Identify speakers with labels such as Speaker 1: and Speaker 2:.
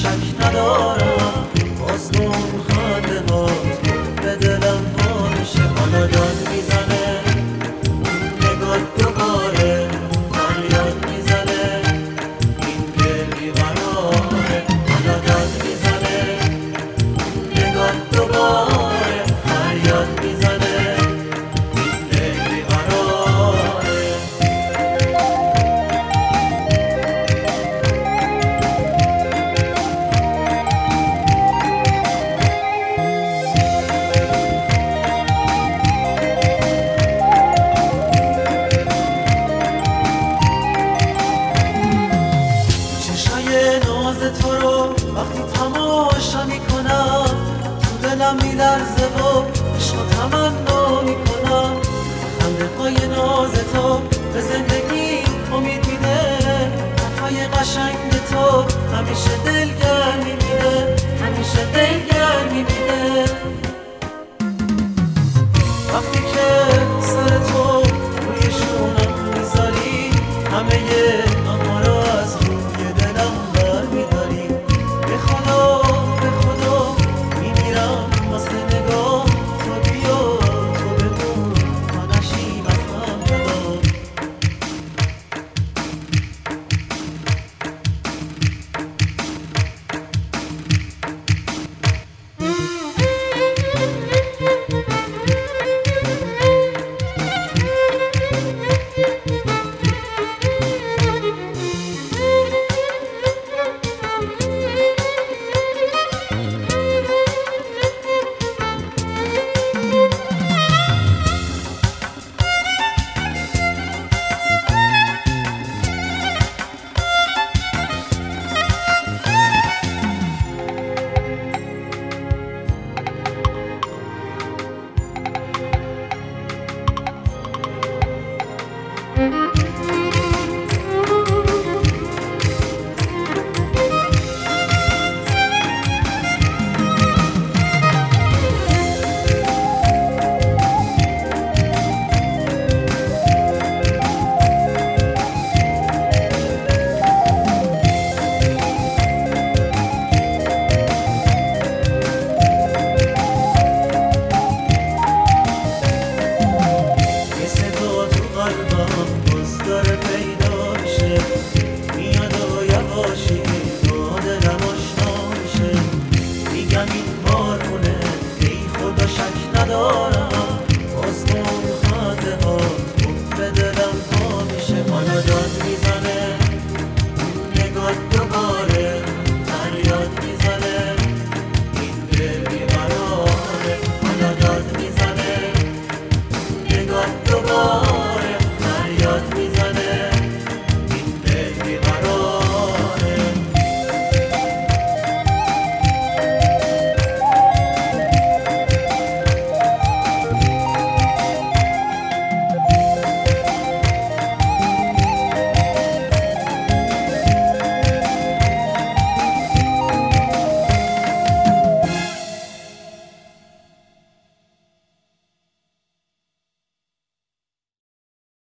Speaker 1: شک ندارم باز اون خنده هات به دلم پارشه. حالا داد میزنه نگاه دوباره فریاد میزنه این دل بیقراره. حالا داد میزنه نگاه دوباره فریاد میزنه این دل بیقراره. ناز تو رو وقتی تماشا میکنم تو دلم میلرزه و عشق و تمنا میکنم. خنده های ناز تو به زندگی امید میده. حرفای قشنگ تو همیشه دلگرم میده، همیشه دلگرم میده. وقتی که سر تو روی شونم میذاری همه